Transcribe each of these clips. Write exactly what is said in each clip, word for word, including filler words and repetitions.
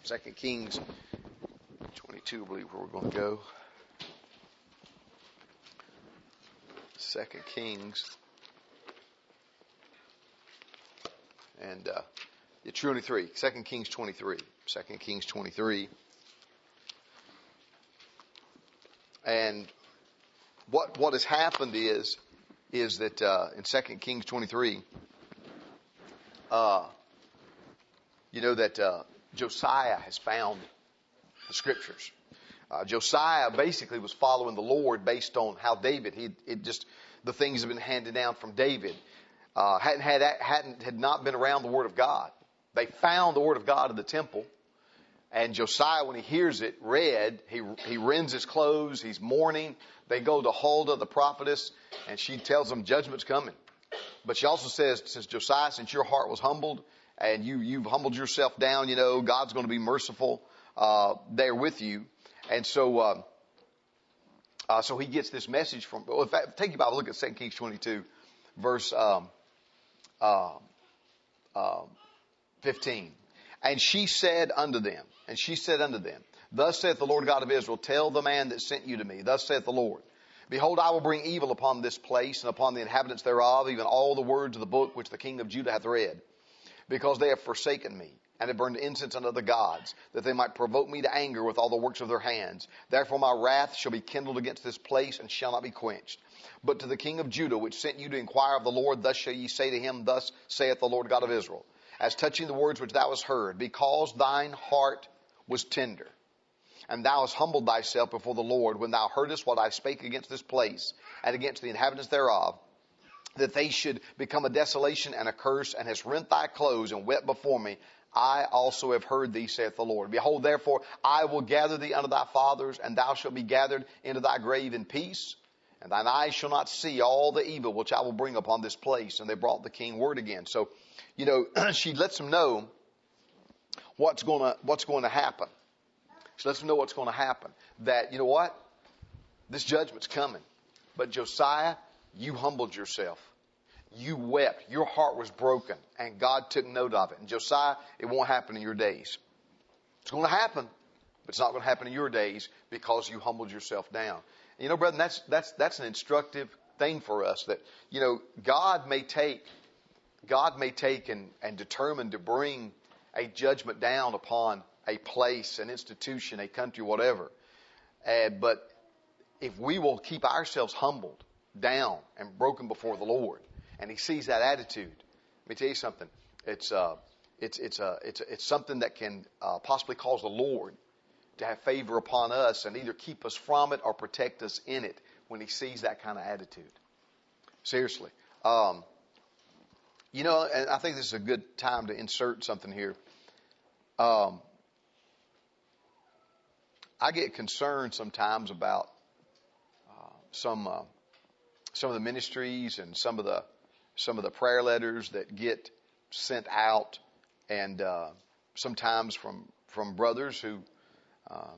Second Kings twenty-two, I believe, where we're going to go. Second Kings. And uh, it's twenty-three. Second Kings twenty-three. Second Kings twenty-three. And what what has happened is is that uh, in Second Kings twenty-three, uh, you know that uh, Josiah has found the scriptures. Uh, Josiah basically was following the Lord based on how David, he it just the things have been handed down from David. Uh, hadn't had hadn't had not been around the Word of God. They found the Word of God in the temple, and Josiah, when he hears it read, he he rends his clothes. He's mourning. They go to Huldah, the prophetess, and she tells them judgment's coming. But she also says, since Josiah, since your heart was humbled and you you've humbled yourself down, you know God's going to be merciful uh, there with you. And so, uh, uh, so he gets this message from. Well, in fact, take your Bible, look at Second Kings twenty-two, verse. Um, Uh, uh, fifteen. And she said unto them, and she said unto them, Thus saith the Lord God of Israel, tell the man that sent you to me, thus saith the Lord, Behold, I will bring evil upon this place and upon the inhabitants thereof, even all the words of the book which the king of Judah hath read, because they have forsaken me, and have burned incense unto other gods, that they might provoke me to anger with all the works of their hands. Therefore my wrath shall be kindled against this place, and shall not be quenched. But to the king of Judah, which sent you to inquire of the Lord, thus shall ye say to him, Thus saith the Lord God of Israel, As touching the words which thou hast heard, because thine heart was tender, and thou hast humbled thyself before the Lord, when thou heardest what I spake against this place, and against the inhabitants thereof, that they should become a desolation and a curse, and hast rent thy clothes and wept before me, I also have heard thee, saith the Lord. Behold, therefore, I will gather thee unto thy fathers, and thou shalt be gathered into thy grave in peace, and thine eyes shall not see all the evil which I will bring upon this place. And they brought the king word again. So, you know, she lets him know what's going to what's going to happen. She lets him know what's going to happen. That, you know what? This judgment's coming. But Josiah, you humbled yourself. You wept. Your heart was broken. And God took note of it. And Josiah, it won't happen in your days. It's going to happen, but it's not going to happen in your days because you humbled yourself down. And you know, brethren, that's that's that's an instructive thing for us. That, you know, God may take God may take and, and determine to bring a judgment down upon a place, an institution, a country, whatever. Uh, but if we will keep ourselves humbled down and broken before the Lord, and He sees that attitude, let me tell you something. It's uh, it's it's uh, it's it's something that can uh, possibly cause the Lord to have favor upon us and either keep us from it or protect us in it when He sees that kind of attitude. Seriously. Um, you know, and I think this is a good time to insert something here. Um, I get concerned sometimes about uh, some uh, some of the ministries and some of the some of the prayer letters that get sent out, and uh, sometimes from from brothers who um,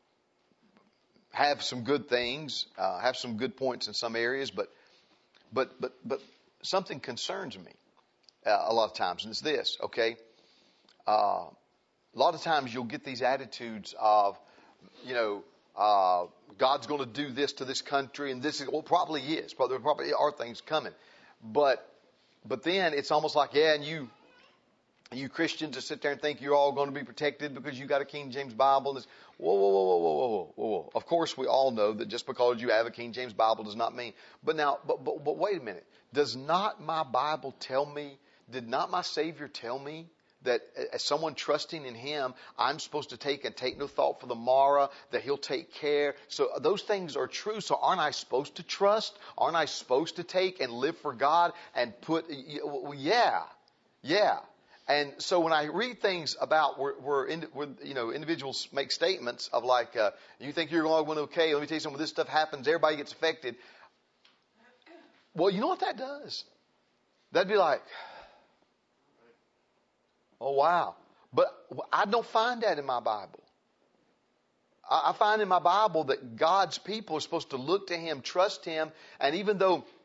have some good things, uh, have some good points in some areas, but but but but something concerns me uh, a lot of times, and it's this. Okay, uh, a lot of times you'll get these attitudes of, you know, uh, God's going to do this to this country, and this is, well, probably is. Probably, there probably are things coming. But, but then it's almost like, yeah, and you, you Christians just sit there and think you're all going to be protected because you got a King James Bible. And this, whoa, whoa, whoa, whoa, whoa, whoa, whoa, whoa. Of course, we all know that just because you have a King James Bible does not mean. But now, but, but, but wait a minute. Does not my Bible tell me, did not my Savior tell me that as someone trusting in Him, I'm supposed to take and take no thought for the morrow, that He'll take care? So those things are true. So aren't I supposed to trust? Aren't I supposed to take and live for God and put, well, yeah, yeah. And so when I read things about where, where, where you know, individuals make statements of like, uh, you think you're going okay, let me tell you something, when this stuff happens, everybody gets affected. Well, you know what that does? That'd be like, oh, wow. But I don't find that in my Bible. I find in my Bible that God's people are supposed to look to Him, trust Him, and even though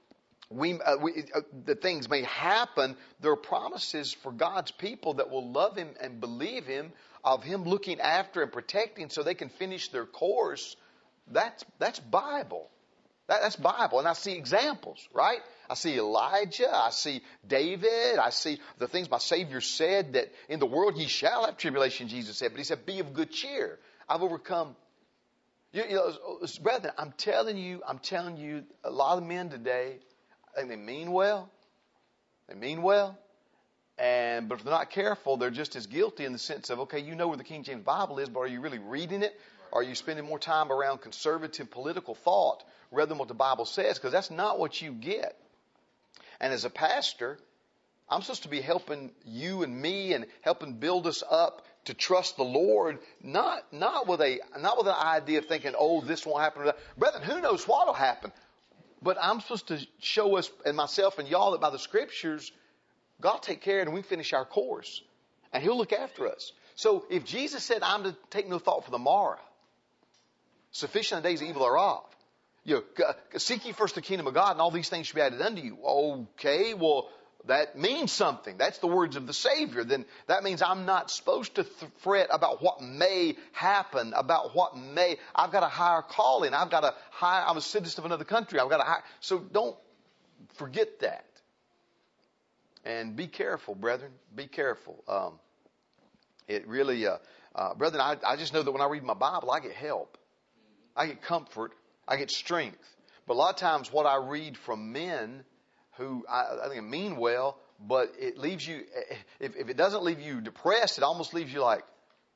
we, uh, we uh, that things may happen. There are promises for God's people that will love Him and believe Him, of Him looking after and protecting so they can finish their course. That's that's Bible. That, that's Bible. And I see examples, right? I see Elijah. I see David. I see the things my Savior said, that in the world ye shall have tribulation, Jesus said. But He said, be of good cheer. I've overcome. You, you know, brethren, I'm telling you, I'm telling you, a lot of men today, I think they mean well. They mean well. And, but if they're not careful, they're just as guilty in the sense of, okay, you know where the King James Bible is, but are you really reading it? Are you spending more time around conservative political thought rather than what the Bible says? Because that's not what you get. And as a pastor, I'm supposed to be helping you and me and helping build us up to trust the Lord, not not with a not with an idea of thinking, oh, this won't happen. Brethren, who knows what will happen? But I'm supposed to show us and myself and y'all that by the Scriptures, God will take care of it and we finish our course. And He'll look after us. So if Jesus said, I'm to take no thought for the morrow, sufficient the days of evil thereof. You know, seek ye first the kingdom of God and all these things shall be added unto you. Okay, well, that means something. That's the words of the Savior. Then that means I'm not supposed to th- fret about what may happen, about what may. I've got a higher calling. I've got a high. I'm a citizen of another country. I've got a high. So don't forget that. And be careful, brethren. Be careful. Um, it really, uh, uh, brethren, I, I just know that when I read my Bible, I get help. I get comfort. I get strength. But a lot of times what I read from men who I, I think mean well, but it leaves you, if, if it doesn't leave you depressed, it almost leaves you like,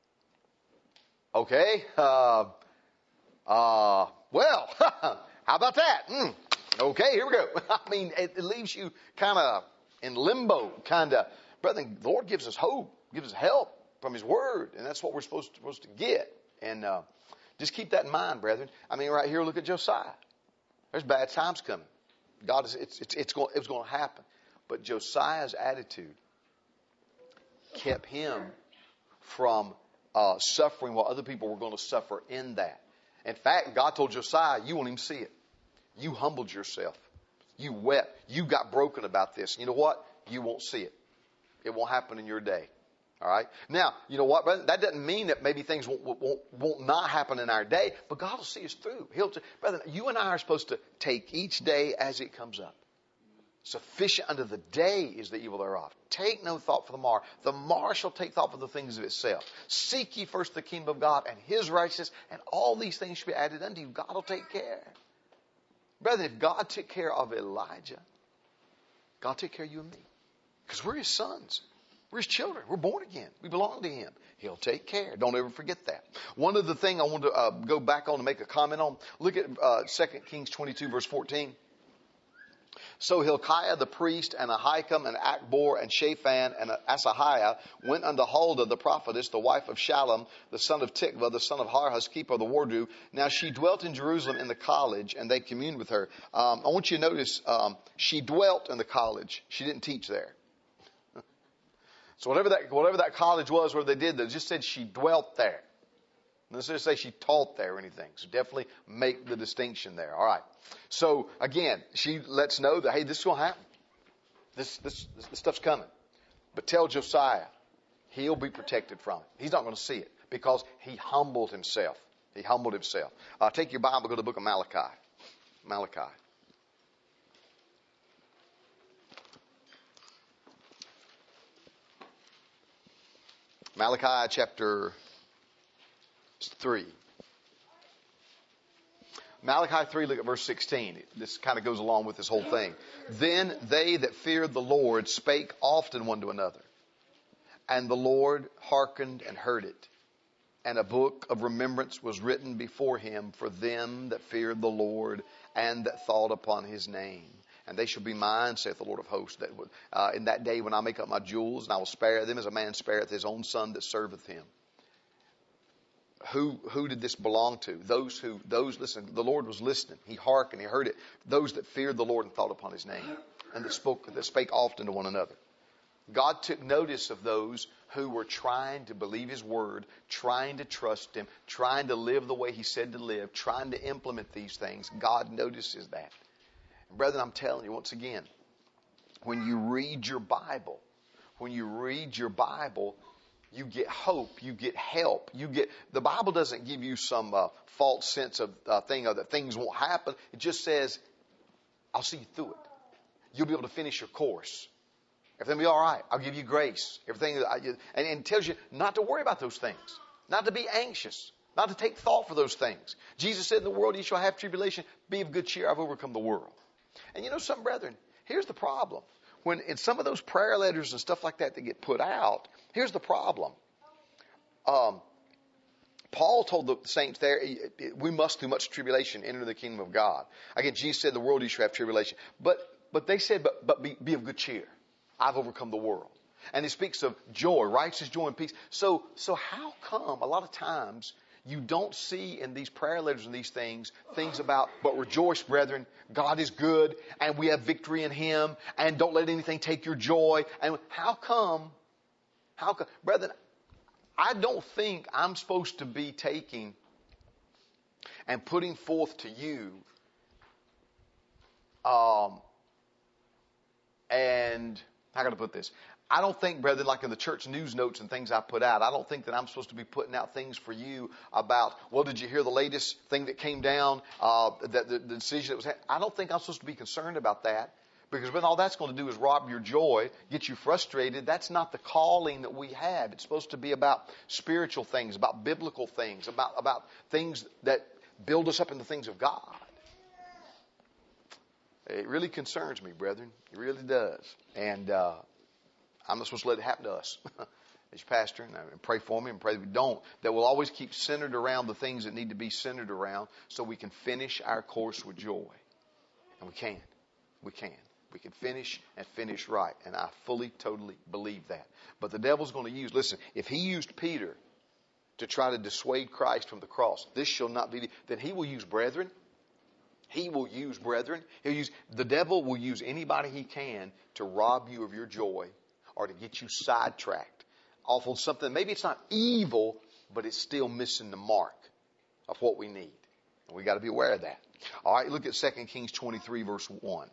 okay, uh, uh, well, how about that? Mm, okay, here we go. I mean, it, it leaves you kind of in limbo, kind of. Brethren, the Lord gives us hope, gives us help from His Word, and that's what we're supposed to, supposed to get. And uh, just keep that in mind, brethren. I mean, right here, look at Josiah. There's bad times coming. God is, it's, it's, it's going, it was going to happen. But Josiah's attitude kept him from uh, suffering while other people were going to suffer in that. In fact, God told Josiah, you won't even see it. You humbled yourself. You wept. You got broken about this. You know what? You won't see it. It won't happen in your day. All right. Now, you know what, brother? That doesn't mean that maybe things won't, won't, won't not happen in our day, but God will see us through. He'll, brother, you and I are supposed to take each day as it comes up. Sufficient unto the day is the evil thereof. Take no thought for the morrow. The morrow shall take thought for the things of itself. Seek ye first the kingdom of God and His righteousness, and all these things shall be added unto you. God will take care. Brother, if God took care of Elijah, God will take care of you and me. Because we're His sons. We're His children. We're born again. We belong to Him. He'll take care. Don't ever forget that. One of the things I want to uh, go back on to make a comment on, look at uh, Second Kings twenty-two, verse fourteen. So Hilkiah the priest and Ahikam and Achbor and Shaphan and Asahiah went unto Huldah the prophetess, the wife of Shallum, the son of Tikvah, the son of Harhas, keeper of the wardrobe. Now she dwelt in Jerusalem in the college, and they communed with her. Um, I want you to notice um, she dwelt in the college. She didn't teach there. So whatever that whatever that college was where they did, they just said she dwelt there. Let's just say she taught there or anything. So definitely make the distinction there. All right. So again, she lets know that, hey, this is going to happen. This, this, this stuff's coming. But tell Josiah, he'll be protected from it. He's not going to see it because he humbled himself. He humbled himself. Uh, take your Bible, go to the book of Malachi. Malachi. Malachi chapter three. Malachi three, look at verse sixteen. This kind of goes along with this whole thing. Then they that feared the Lord spake often one to another, and the Lord hearkened and heard it. And a book of remembrance was written before Him for them that feared the Lord and that thought upon His name. And they shall be mine, saith the Lord of hosts, that uh, in that day when I make up my jewels, and I will spare them as a man spareth his own son that serveth him. Who who did this belong to? Those who, those, listen, the Lord was listening. He hearkened, He heard it. Those that feared the Lord and thought upon His name, and that spoke, that spake often to one another. God took notice of those who were trying to believe His word, trying to trust Him, trying to live the way He said to live, trying to implement these things. God notices that. Brethren, I'm telling you once again, when you read your Bible, when you read your Bible, you get hope, you get help, you get, the Bible doesn't give you some uh, false sense of uh, thing or that things won't happen. It just says, I'll see you through it. You'll be able to finish your course. Everything will be all right. I'll give you grace. Everything, and, and it tells you not to worry about those things, not to be anxious, not to take thought for those things. Jesus said, in the world you shall have tribulation. Be of good cheer. I've overcome the world. And you know something, brethren? Here's the problem. When in some of those prayer letters and stuff like that that get put out, here's the problem. Um, Paul told the saints there, we must through much tribulation enter the kingdom of God. Again, Jesus said, the world you shall have tribulation. But but they said, but, but be, be of good cheer. I've overcome the world. And he speaks of joy, righteous joy and peace. So so how come a lot of times you don't see in these prayer letters and these things, things about, but rejoice, brethren, God is good, and we have victory in Him, and don't let anything take your joy. And how come, how come, brethren, I don't think I'm supposed to be taking and putting forth to you, um, and how can I put this? I don't think, brethren, like in the church news notes and things I put out, I don't think that I'm supposed to be putting out things for you about, well, did you hear the latest thing that came down, uh, that the, the decision that was had? I don't think I'm supposed to be concerned about that, because when all that's going to do is rob your joy, get you frustrated. That's not the calling that we have. It's supposed to be about spiritual things, about biblical things, about, about things that build us up in the things of God. It really concerns me, brethren. It really does. And, uh, I'm not supposed to let it happen to us as your pastor, and pray for me and pray that we don't. That we'll always keep centered around the things that need to be centered around so we can finish our course with joy. And we can. We can. We can finish and finish right. And I fully, totally believe that. But the devil's going to use, listen, if he used Peter to try to dissuade Christ from the cross, this shall not be, then he will use brethren. He will use brethren. He'll use, the devil will use anybody he can to rob you of your joy, or to get you sidetracked off on something. Maybe it's not evil, but it's still missing the mark of what we need. And we got to be aware of that. All right, look at Second Kings twenty-three, verse one.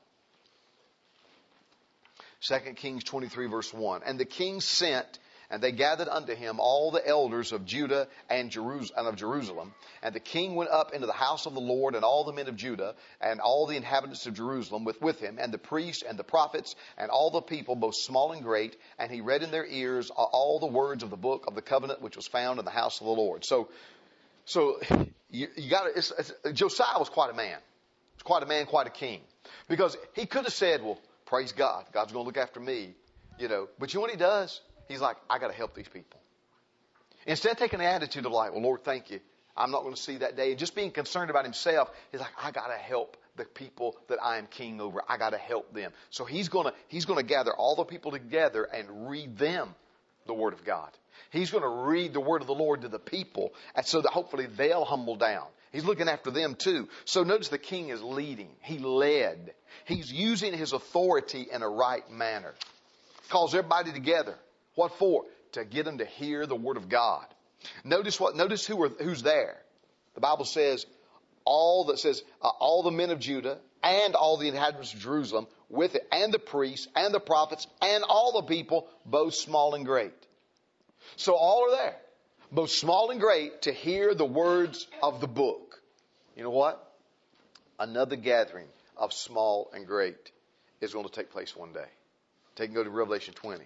Second Kings twenty-three, verse one. And the king sent, and they gathered unto him all the elders of Judah and of Jerusalem. And the king went up into the house of the Lord, and all the men of Judah, and all the inhabitants of Jerusalem with, with him, and the priests and the prophets, and all the people, both small and great. And he read in their ears all the words of the book of the covenant, which was found in the house of the Lord. So, so you, you got to. Josiah was quite a man. He was quite a man, quite a king, because he could have said, "Well, praise God, God's going to look after me," you know. But you know what he does? He's like, I got to help these people. Instead of taking the attitude of like, well, Lord, thank you, I'm not going to see that day, and just being concerned about himself, he's like, I got to help the people that I am king over. I got to help them. So he's going to he's going to gather all the people together and read them the Word of God. He's going to read the Word of the Lord to the people, and so that hopefully they'll humble down. He's looking after them too. So notice the king is leading. He led. He's using his authority in a right manner. Calls everybody together. What for? To get them to hear the Word of God. Notice what? Notice who are, who's there. The Bible says all that says uh, all the men of Judah and all the inhabitants of Jerusalem with it, and the priests and the prophets and all the people, both small and great. So all are there, both small and great, to hear the words of the book. You know what? Another gathering of small and great is going to take place one day. Take and go to Revelation twenty.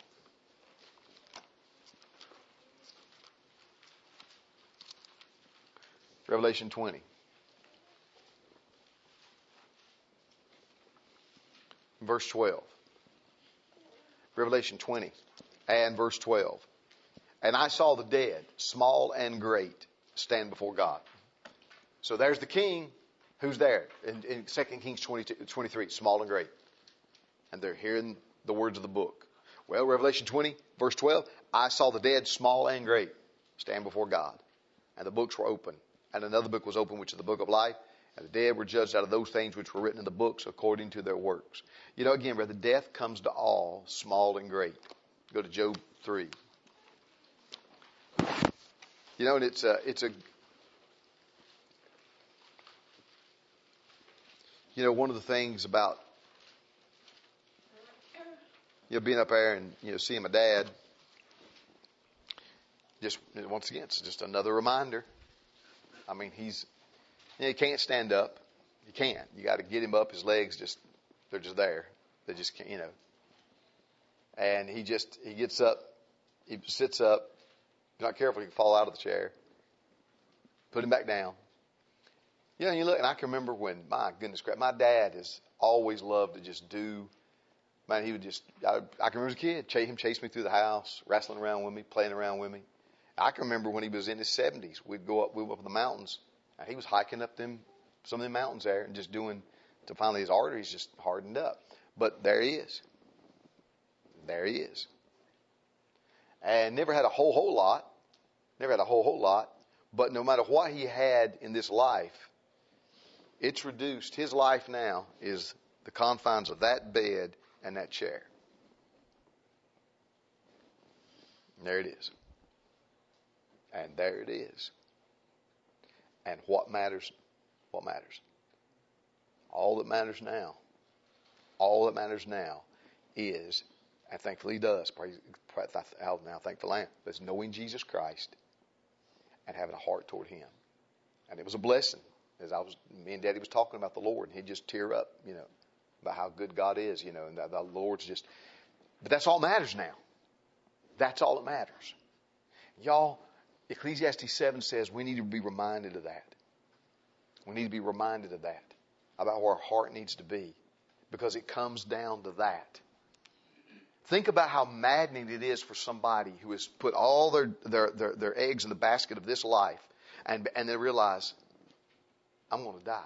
Revelation twenty. Verse twelve. Revelation twenty and verse twelve. And I saw the dead, small and great, stand before God. So there's the king. Who's there? In, in Second Kings twenty-two, twenty-three, small and great. And they're hearing the words of the book. Well, Revelation twenty, verse twelve. I saw the dead, small and great, stand before God. And the books were open. And another book was opened, which is the book of life. And the dead were judged out of those things which were written in the books according to their works. You know, again, brother, death comes to all, small and great. Go to Job three. You know, and it's a, it's a, You know, one of the things about, you know, being up there and, you know, seeing my dad, just, once again, it's just another reminder. I mean, he's, you know, he can't stand up. You can't. You got to get him up. His legs just, they're just there. They just can't, you know. And he just, he gets up, he sits up. If you're not careful, he can fall out of the chair. Put him back down. You know, you look, and I can remember when, my goodness, my dad has always loved to just do, man, he would just, I, I can remember as a kid, chase him, chase me through the house, wrestling around with me, playing around with me. I can remember when he was in his seventies, we'd go up, we went up in the mountains, and he was hiking up them, some of them mountains there, and just doing, to finally his arteries just hardened up. But there he is. There he is. And never had a whole, whole lot, never had a whole, whole lot, but no matter what he had in this life, it's reduced. His life now is the confines of that bed and that chair. And there it is. And there it is. And what matters? What matters? All that matters now, all that matters now is, and thankfully he does, praise, praise now thankful I am, is knowing Jesus Christ and having a heart toward Him. And it was a blessing. As I was, me and Daddy was talking about the Lord, and he'd just tear up, you know, about how good God is, you know, and the, the Lord's just, but that's all that matters now. That's all that matters. Y'all, Ecclesiastes seven says we need to be reminded of that. We need to be reminded of that, about where our heart needs to be, because it comes down to that. Think about how maddening it is for somebody who has put all their, their, their, their eggs in the basket of this life, and, and they realize, I'm going to die.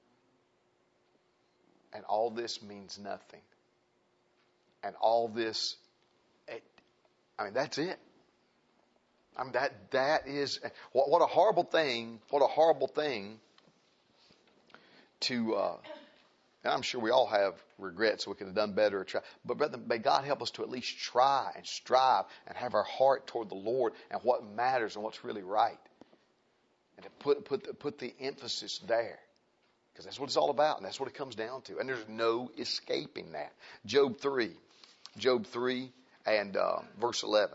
And all this means nothing. And all this, it, I mean, that's it. I mean, that, that is, what, what a horrible thing, what a horrible thing to, uh, and I'm sure we all have regrets. We could have done better. Or try, but brother, may God help us to at least try and strive and have our heart toward the Lord and what matters and what's really right. And to put, put, the, put the emphasis there. Because that's what it's all about, and that's what it comes down to. And there's no escaping that. Job three. Job three and uh, verse eleven.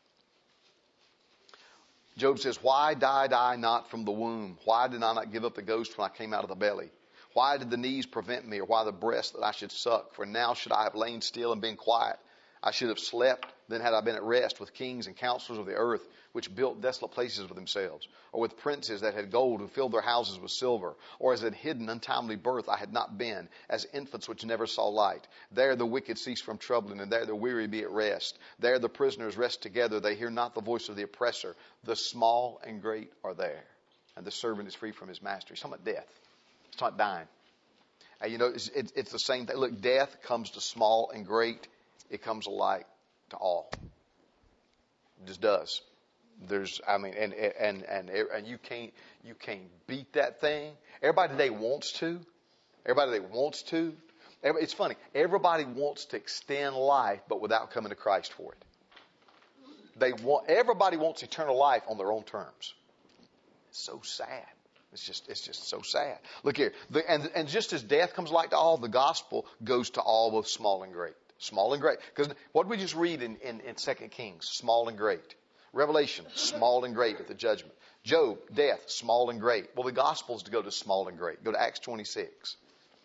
Job says, why died I not from the womb? Why did I not give up the ghost when I came out of the belly? Why did the knees prevent me, or why the breast that I should suck? For now should I have lain still and been quiet. I should have slept, then had I been at rest with kings and counselors of the earth, which built desolate places for themselves, or with princes that had gold who filled their houses with silver, or as had hidden untimely birth I had not been, as infants which never saw light. There the wicked cease from troubling, and there the weary be at rest. There the prisoners rest together, they hear not the voice of the oppressor. The small and great are there, and the servant is free from his master. He's talking about death. He's talking about dying. And you know, it's, it's, it's the same thing. Look, death comes to small and great. It comes alike to all. It just does. There's, I mean, and, and, and, and you can't, you can't beat that thing. Everybody today wants to. Everybody today wants to. It's funny. Everybody wants to extend life, but without coming to Christ for it. They want, everybody wants eternal life on their own terms. It's so sad. It's just, it's just so sad. Look here. The, and, and just as death comes like to all, the gospel goes to all, both small and great. Small and great. Because what did we just read in, in, in Second Kings? Small and great. Revelation, small and great at the judgment. Job, death, small and great. Well, the gospel is to go to small and great. Go to Acts twenty-six.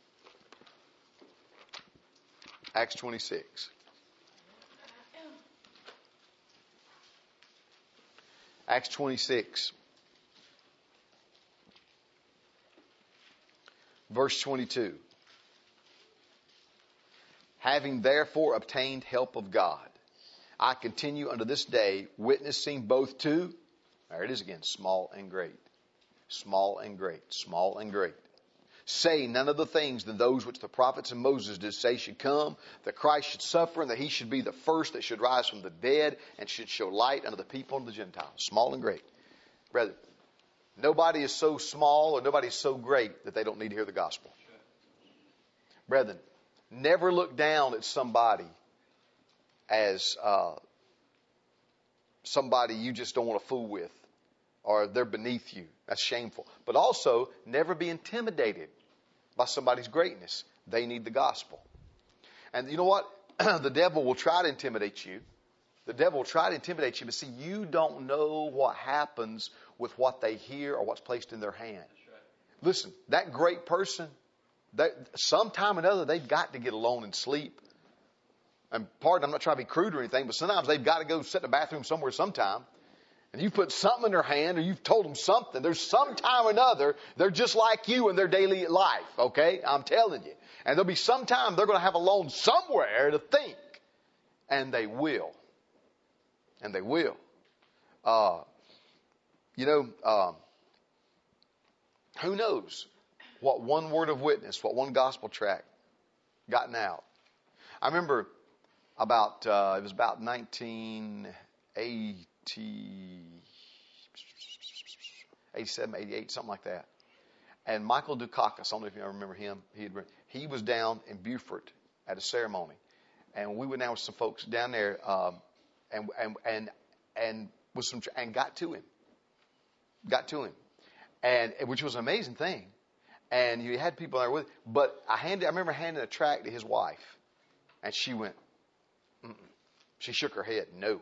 Acts twenty-six. Acts twenty-six. Verse twenty-two. Having therefore obtained help of God, I continue unto this day, witnessing both to, there it is again, small and great. Small and great. Small and great. Say none of the things than those which the prophets and Moses did say should come, that Christ should suffer, and that he should be the first that should rise from the dead, and should show light unto the people and the Gentiles. Small and great. Brethren, nobody is so small or nobody is so great that they don't need to hear the gospel. Brethren, never look down at somebody as uh, somebody you just don't want to fool with, or they're beneath you. That's shameful. But also, never be intimidated by somebody's greatness. They need the gospel. And you know what? The devil will try to intimidate you. The devil will try to intimidate you, but see, you don't know what happens with what they hear or what's placed in their hand. Right. Listen, that great person, that sometime or another, they've got to get alone and sleep. And pardon, I'm not trying to be crude or anything, but sometimes they've got to go sit in the bathroom somewhere sometime. And you put something in their hand or you've told them something. There's some time or another, they're just like you in their daily life, okay? I'm telling you. And there'll be some time they're going to have alone somewhere to think. And they will. And they will. Uh, you know, uh, who knows what one word of witness, what one gospel tract gotten out. I remember about, uh, it was about nineteen eighty, eighty-seven, eighty-eight, something like that. And Michael Dukakis, I don't know if you remember him, he had, he was down in Beaufort at a ceremony. And we went down with some folks down there, um, and, and, and, and with some, and got to him. Got to him. And, which was an amazing thing. And you had people there with, but I handed, I remember handing a tract to his wife. And she went, mm-mm. She shook her head, no.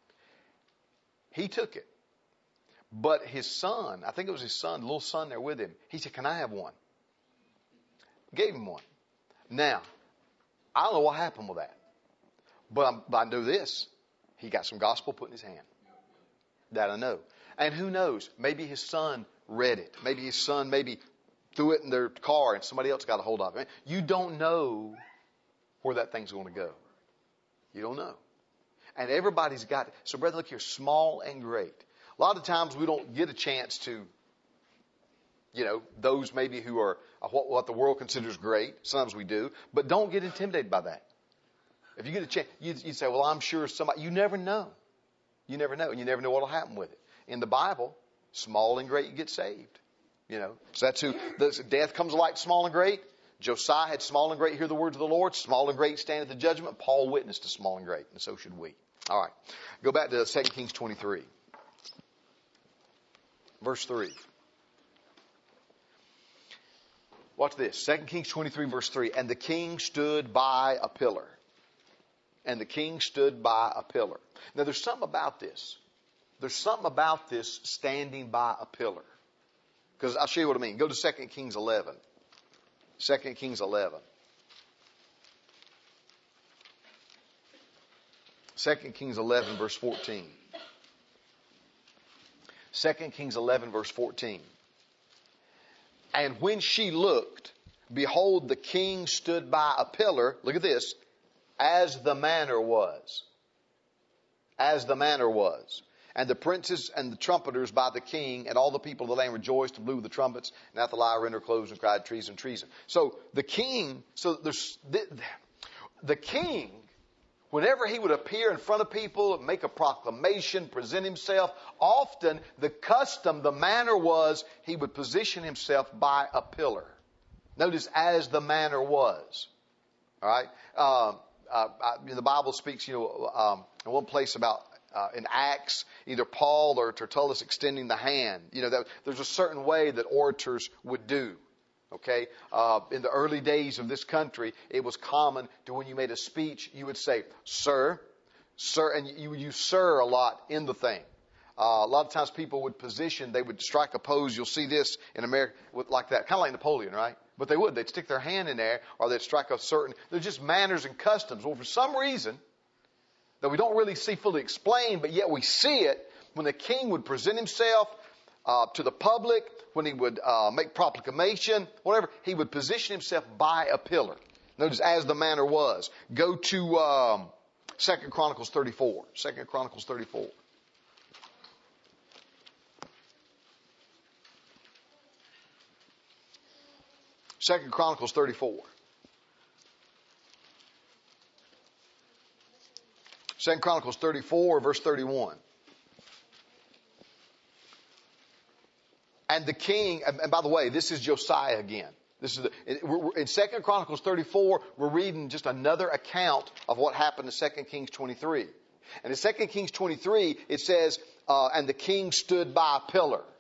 He took it. But his son, I think it was his son, the little son there with him, he said, can I have one? Gave him one. Now, I don't know what happened with that. But, I'm, but I know this. He got some gospel put in his hand. That I know. And who knows? Maybe his son read it. Maybe his son maybe threw it in their car and somebody else got a hold of it. You don't know where that thing's going to go. You don't know. And everybody's got it. So, brother, look here, small and great. A lot of times we don't get a chance to, you know, those maybe who are what, what the world considers great. Sometimes we do. But don't get intimidated by that. If you get a chance, you, you say, well, I'm sure somebody, you never know. You never know. And you never know what will happen with it. In the Bible, small and great, you get saved. You know, so that's who, the, death comes like small and great. Josiah had small and great hear the words of the Lord. Small and great stand at the judgment. Paul witnessed to small and great, and so should we. All right. Go back to Second Kings twenty-three. Verse three. Watch this. Second Kings twenty-three, verse three. And the king stood by a pillar. And the king stood by a pillar. Now, there's something about this. There's something about this standing by a pillar. Because I'll show you what I mean. Go to Second Kings eleven. Second Kings eleven. Second Kings eleven, verse fourteen. Second Kings eleven, verse fourteen. And when she looked, behold, the king stood by a pillar. Look at this. As the manner was. As the manner was. And the princes and the trumpeters by the king and all the people of the land rejoiced and blew the trumpets. And Athaliah rent her clothes and cried, treason, treason. So the king, so there's, the, the king, whenever he would appear in front of people, make a proclamation, present himself, often the custom, the manner was he would position himself by a pillar. Notice, as the manner was. All right? Um, uh, the Bible speaks, you know, um, in one place about Uh, in Acts, either Paul or Tertullus extending the hand. You know, that, there's a certain way that orators would do. Okay? Uh, in the early days of this country, it was common to when you made a speech, you would say, sir, sir, and you would use sir a lot in the thing. Uh, a lot of times people would position, they would strike a pose. You'll see this in America with, like that, kind of like Napoleon, right? But they would. They'd stick their hand in there, or they'd strike a certain, they're just manners and customs. Well, for some reason, that we don't really see fully explained, but yet we see it when the king would present himself uh, to the public, when he would uh, make proclamation, whatever, he would position himself by a pillar. Notice, as the manner was. Go to um, Second Chronicles thirty-four. Second Chronicles thirty-four. Second Chronicles thirty-four. Second Chronicles thirty-four, verse thirty-one. And the king, and by the way, this is Josiah again. This is the, in Second Chronicles thirty-four, we're reading just another account of what happened in Second Kings twenty-three. And in Second Kings twenty-three, it says, uh, and the king stood by a pillar.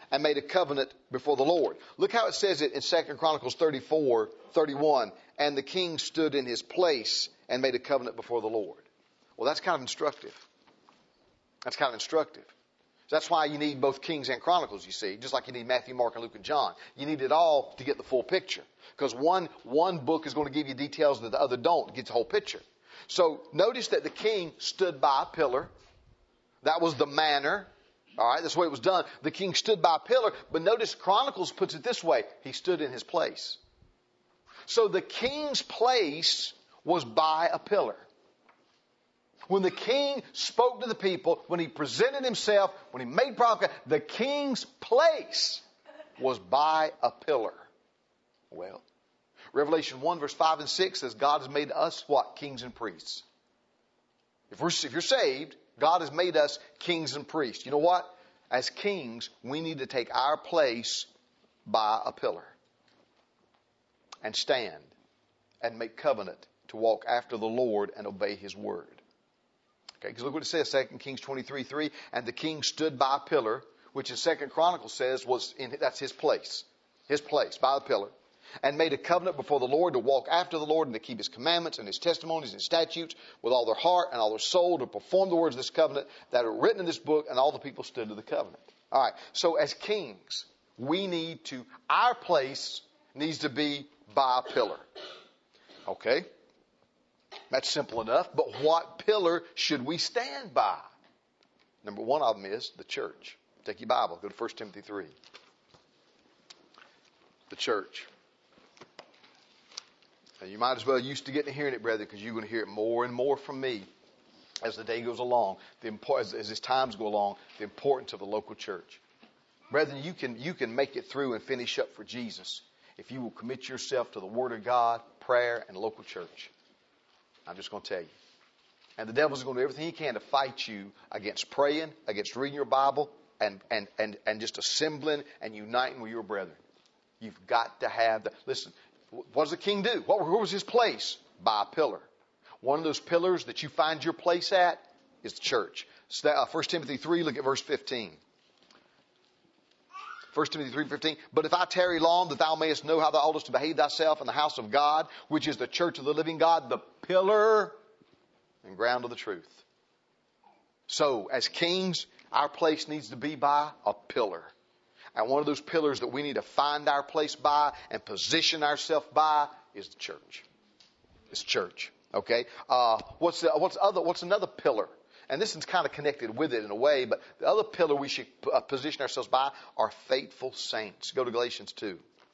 and made a covenant before the Lord. Look how it says it in Second Chronicles thirty-four, thirty-one. And the king stood in his place and made a covenant before the Lord. Well, that's kind of instructive. That's kind of instructive. That's why you need both Kings and Chronicles, you see, just like you need Matthew, Mark, and Luke, and John. You need it all to get the full picture. Because one, one book is going to give you details that the other don't to get the whole picture. So notice that the king stood by a pillar. That was the manner. All right, that's the way it was done. The king stood by a pillar. But notice Chronicles puts it this way. He stood in his place. So the king's place was by a pillar. When the king spoke to the people, when he presented himself, when he made proclamation, the king's place was by a pillar. Well, Revelation one verse five and six says God has made us what? Kings and priests. If, we're, if you're saved, God has made us kings and priests. You know what? As kings, we need to take our place by a pillar and stand and make covenant to walk after the Lord and obey his word. Okay, because look what it says, Second Kings twenty-three, three. And the king stood by a pillar, which in Second Chronicles says was in, that's his place. His place, by the pillar. And made a covenant before the Lord to walk after the Lord and to keep his commandments and his testimonies and his statutes with all their heart and all their soul, to perform the words of this covenant that are written in this book. And all the people stood to the covenant. All right, so as kings, we need to, our place needs to be by a pillar. Okay? That's simple enough, but what pillar should we stand by? Number one of them is the church. Take your Bible, go to First Timothy three. The church. Now, you might as well used to getting to hearing it, brother, because you're going to hear it more and more from me as the day goes along, the import, as, as these times go along, the importance of the local church. Brethren, you can, you can make it through and finish up for Jesus if you will commit yourself to the Word of God, prayer, and local church. I'm just going to tell you. And the devil's going to do everything he can to fight you against praying, against reading your Bible, and, and, and, and just assembling and uniting with your brethren. You've got to have the... Listen, what does the king do? What, where was his place? By a pillar. One of those pillars that you find your place at is the church. So, uh, First Timothy three, look at verse fifteen. First Timothy three fifteen. But if I tarry long, that thou mayest know how thou oughtest to behave thyself in the house of God, which is the church of the living God, the pillar and ground of the truth. So, as kings, our place needs to be by a pillar. And one of those pillars that we need to find our place by and position ourselves by is the church. It's church. Okay. Uh, what's the, what's other? What's another pillar? And this is kind of connected with it in a way, but the other pillar we should uh, position ourselves by are faithful saints. Go to Galatians two.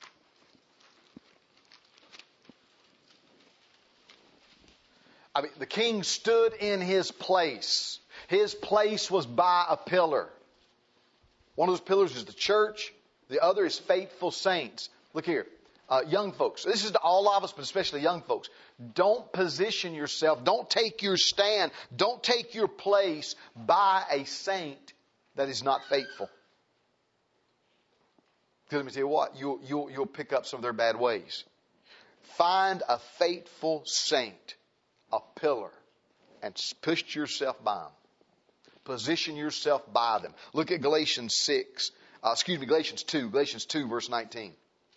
I mean, the king stood in his place. His place was by a pillar. One of those pillars is the church. The other is faithful saints. Look here. Uh, young folks. This is to all of us, but especially young folks. Don't position yourself. Don't take your stand. Don't take your place by a saint that is not faithful. Because let me tell you what, you'll, you'll, you'll pick up some of their bad ways. Find a faithful saint, a pillar, and push yourself by them. Position yourself by them. Look at Galatians six. Uh, excuse me, Galatians two. Galatians two, verse nineteen.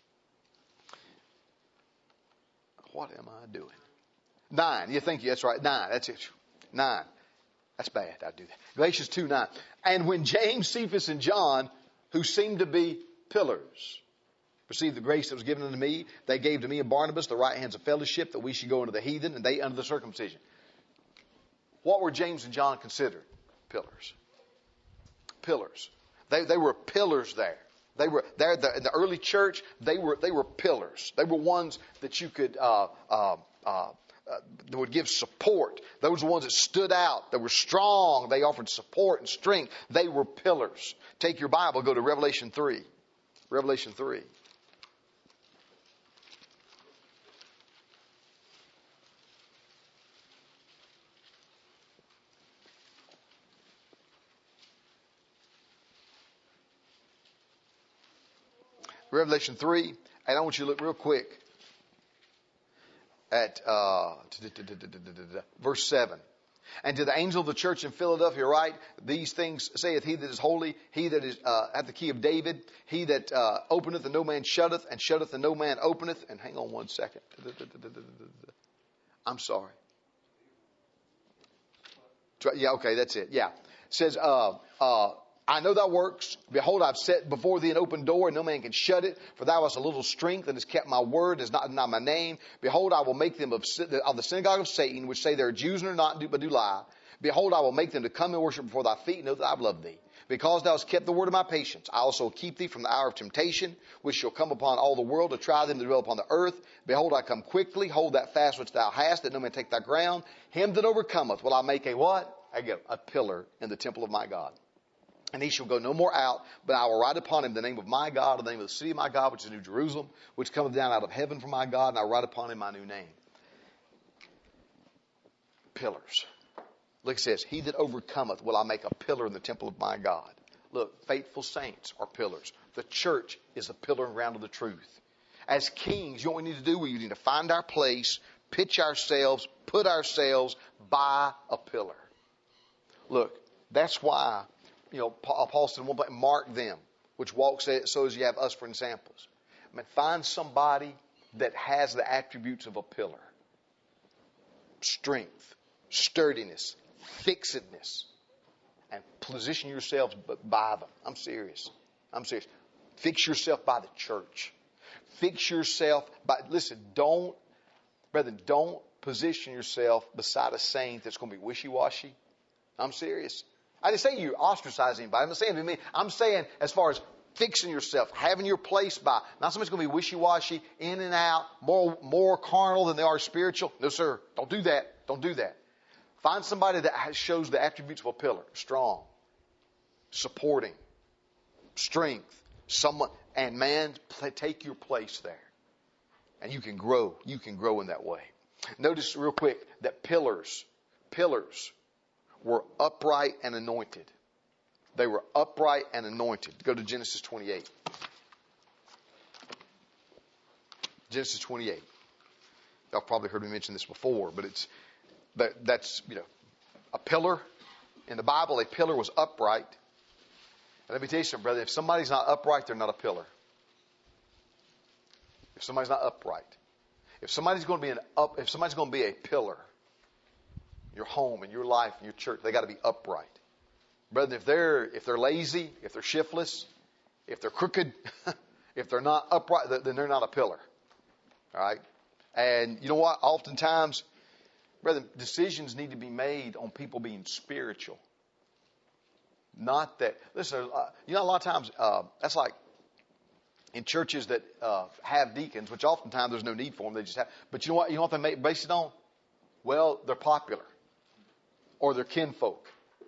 What am I doing? Nine. You think that's right. Nine. That's it. Nine. That's bad. I do that. Galatians two, nine. And when James, Cephas, and John, who seemed to be pillars, received the grace that was given unto me, they gave to me and Barnabas the right hands of fellowship, that we should go into the heathen, and they under the circumcision. What were James and John considered? Pillars. Pillars. They, they were pillars there. They were there the, in the early church. They were they were pillars. They were ones that you could uh, uh, uh, that would give support. Those were ones that stood out. They were strong. They offered support and strength. They were pillars. Take your Bible. Go to Revelation three. Revelation three. Revelation three, and I want you to look real quick at uh, verse seven. And to the angel of the church in Philadelphia write, these things saith he that is holy, he that is uh, at the key of David, he that uh, openeth and no man shutteth, and shutteth and no man openeth. And hang on one second. I'm sorry. Yeah, okay, that's it. Yeah. It says, uh, uh, I know thy works. Behold, I've set before thee an open door, and no man can shut it. For thou hast a little strength, and hast kept my word, has not denied my name. Behold, I will make them of, of the synagogue of Satan, which say they are Jews and are not, but do lie. Behold, I will make them to come and worship before thy feet, and know that I have loved thee. Because thou hast kept the word of my patience, I also keep thee from the hour of temptation, which shall come upon all the world to try them that dwell upon the earth. Behold, I come quickly. Hold that fast which thou hast, that no man take thy ground. Him that overcometh will I make a what? I go, a pillar in the temple of my God. And he shall go no more out, but I will write upon him the name of my God, the name of the city of my God, which is New Jerusalem, which cometh down out of heaven from my God, and I will write upon him my new name. Pillars. Look, it says, he that overcometh will I make a pillar in the temple of my God. Look, faithful saints are pillars. The church is a pillar and ground of the truth. As kings, you know what we need to do? We need to find our place, pitch ourselves, put ourselves by a pillar. Look, that's why, you know, Paul said, mark them, which walk so as you have us for examples. I mean, find somebody that has the attributes of a pillar. Strength, sturdiness, fixedness, and position yourselves by them. I'm serious. I'm serious. Fix yourself by the church. Fix yourself by, listen, don't, brethren, don't position yourself beside a saint that's going to be wishy-washy. I'm serious. I didn't say you ostracize anybody. I'm not saying to me. I'm saying as far as fixing yourself, having your place by. Not somebody's going to be wishy-washy, in and out, more more carnal than they are spiritual. No, sir. Don't do that. Don't do that. Find somebody that shows the attributes of a pillar. Strong, supporting, strength, someone. And man, take your place there. And you can grow. You can grow in that way. Notice real quick that pillars, pillars, were upright and anointed. They were upright and anointed. Go to Genesis twenty-eight. Genesis twenty-eight. Y'all probably heard me mention this before, but it's that that's you know a pillar in the Bible. A pillar was upright. And let me tell you something, brother. If somebody's not upright, they're not a pillar. If somebody's not upright, if somebody's going to be an up, if somebody's going to be a pillar. Your home and your life and your church, they got to be upright. Brother, if they're if they're lazy, if they're shiftless, if they're crooked, if they're not upright, then they're not a pillar. All right? And you know what? Oftentimes, brother, decisions need to be made on people being spiritual. Not that, listen, uh, you know, a lot of times, uh, that's like in churches that uh, have deacons, which oftentimes there's no need for them. They just have, but you know what? You know what they make, base it on? Well, they're popular. Or they're kinfolk,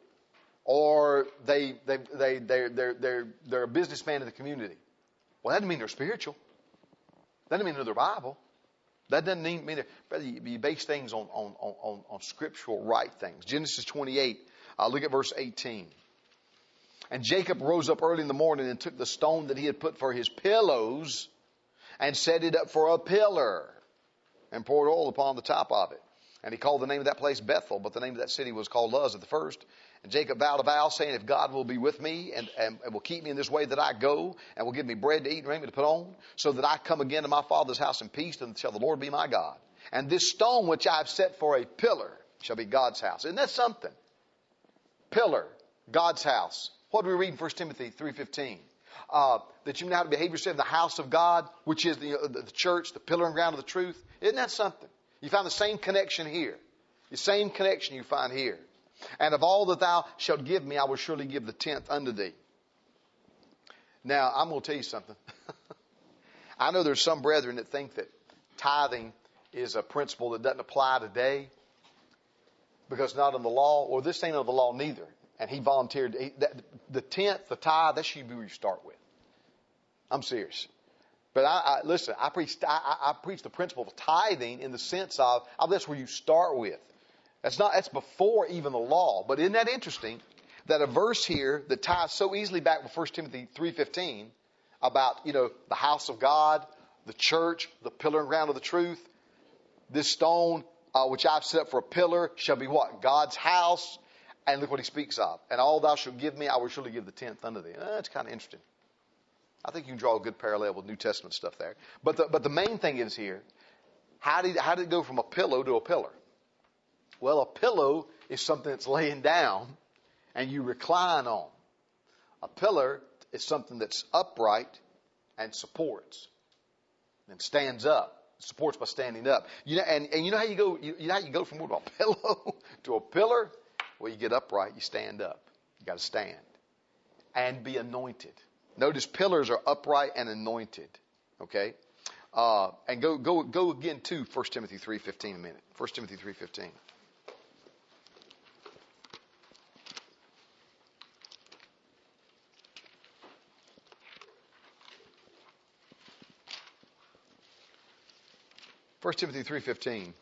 or they they they they they're they're they're a businessman in the community. Well, that doesn't mean they're spiritual. That doesn't mean they're the Bible. That doesn't mean mean brother, you base things on on on on scriptural right things. Genesis twenty-eight. Uh, look at verse eighteen. And Jacob rose up early in the morning and took the stone that he had put for his pillows, and set it up for a pillar, and poured oil upon the top of it. And he called the name of that place Bethel, but the name of that city was called Luz at the first. And Jacob vowed a vow, saying, if God will be with me and, and, and will keep me in this way that I go, and will give me bread to eat and raiment to put on, so that I come again to my father's house in peace, then shall the Lord be my God. And this stone which I have set for a pillar shall be God's house. Isn't that something? Pillar, God's house. What do we read in First Timothy three fifteen? Uh, that you know how to behave yourself in the house of God, which is the, the, the church, the pillar and ground of the truth. Isn't that something? You find the same connection here. The same connection you find here. And of all that thou shalt give me, I will surely give the tenth unto thee. Now, I'm going to tell you something. I know there's some brethren that think that tithing is a principle that doesn't apply today because it's not in the law, or this ain't of the law neither. And he volunteered. He, that, the tenth, the tithe, that should be where you start with. I'm serious. But I, I listen, I preach, I, I preach the principle of tithing in the sense of, of that's where you start with. That's not, that's before even the law. But isn't that interesting that a verse here that ties so easily back with First Timothy three fifteen about, you know, the house of God, the church, the pillar and ground of the truth, this stone, uh, which I've set up for a pillar shall be what? God's house. And look what he speaks of. And all thou shalt give me, I will surely give the tenth unto thee. Uh, that's kind of interesting. I think you can draw a good parallel with New Testament stuff there. But the, but the main thing is here, how did, how did it go from a pillow to a pillar? Well, a pillow is something that's laying down and you recline on. A pillar is something that's upright and supports and stands up. Supports by standing up. You know, and, and you know how you go, you, you know how you go from a pillow to a pillar? Well, you get upright, you stand up. You got to stand and be anointed. Notice pillars are upright and anointed. Okay? Uh, and go, go, go again to First Timothy three fifteen a minute. First Timothy three fifteen. First Timothy three fifteen.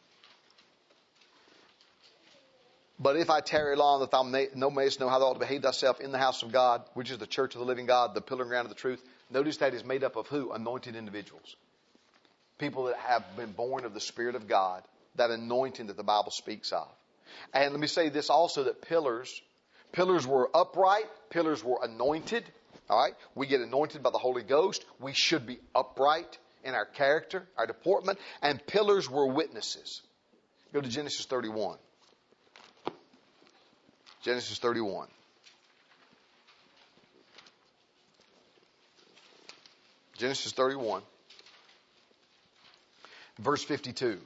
But if I tarry long, that thou may, no mayest know how thou ought to behave thyself in the house of God, which is the church of the living God, the pillar and ground of the truth. Notice that is made up of who? Anointed individuals. People that have been born of the Spirit of God. That anointing that the Bible speaks of. And let me say this also, that pillars, pillars were upright, pillars were anointed. All right? We get anointed by the Holy Ghost. We should be upright in our character, our deportment. And pillars were witnesses. Go to Genesis thirty-one. Genesis thirty-one. Genesis thirty-one. Verse fifty-two.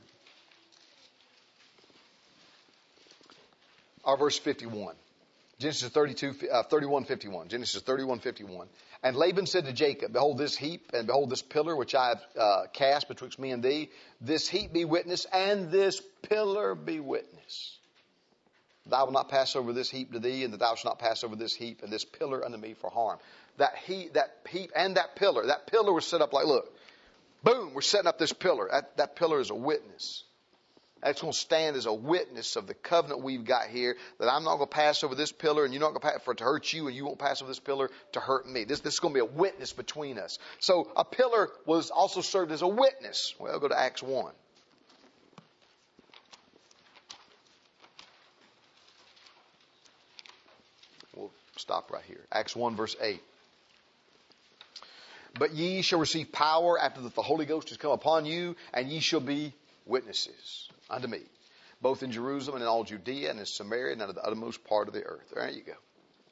Or verse fifty-one. Genesis thirty-two, uh, thirty-one, fifty-one. Genesis thirty-one, fifty-one. And Laban said to Jacob, behold this heap, and behold this pillar which I have uh, cast betwixt me and thee. This heap be witness, and this pillar be witness. Thou wilt not pass over this heap to thee, and that thou shalt not pass over this heap and this pillar unto me for harm. That heap, that heap and that pillar, that pillar was set up like, look, boom, we're setting up this pillar. That, that pillar is a witness. That's going to stand as a witness of the covenant we've got here, that I'm not going to pass over this pillar, and you're not going to pass for it to hurt you, and you won't pass over this pillar to hurt me. This, this is going to be a witness between us. So a pillar was also served as a witness. Well, go to Acts one. We'll stop right here. Acts one verse eight. But ye shall receive power after that the Holy Ghost has come upon you, and ye shall be witnesses unto me, both in Jerusalem and in all Judea and in Samaria and unto the uttermost part of the earth. There you go.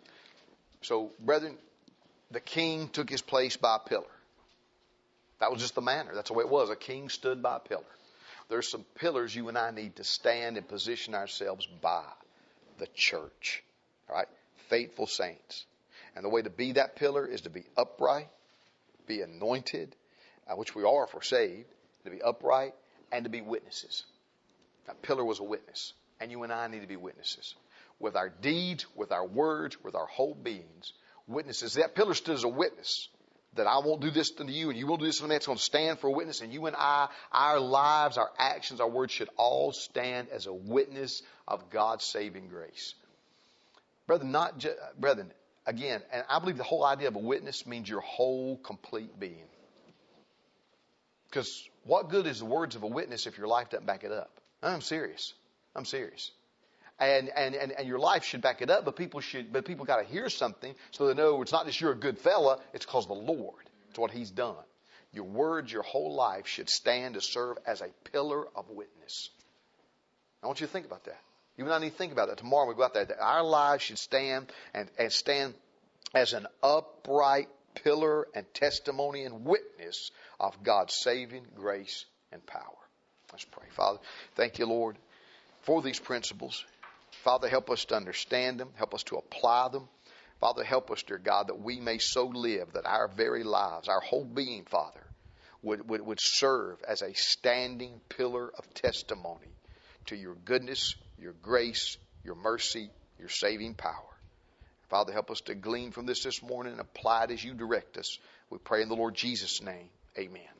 So, brethren, the king took his place by a pillar. That was just the manner. That's the way it was. A king stood by a pillar. There's some pillars you and I need to stand and position ourselves by. The church. All right? Faithful saints. And the way to be that pillar is to be upright, be anointed, uh, which we are if we're saved, to be upright, and to be witnesses. That pillar was a witness. And you and I need to be witnesses. With our deeds, with our words, with our whole beings. Witnesses. That pillar stood as a witness. That I won't do this to you and you won't do this to me. It's going to stand for a witness. And you and I, our lives, our actions, our words should all stand as a witness of God's saving grace. Brethren, not just, brethren, again, and I believe the whole idea of a witness means your whole complete being. Because what good is the words of a witness if your life doesn't back it up? I'm serious. I'm serious. And, and, and, and your life should back it up, but people should, but people got to hear something so they know it's not just you're a good fella, it's because of the Lord. It's what He's done. Your words, your whole life should stand to serve as a pillar of witness. I want you to think about that. You and I need to think about that. Tomorrow we go out there. That our lives should stand and, and stand as an upright pillar and testimony and witness of God's saving grace and power. Let's pray. Father, thank you, Lord, for these principles. Father, help us to understand them. Help us to apply them. Father, help us, dear God, that we may so live that our very lives, our whole being, Father, would, would, would serve as a standing pillar of testimony to your goodness, your grace, your mercy, your saving power. Father, help us to glean from this this morning and apply it as you direct us. We pray in the Lord Jesus' name. Amen.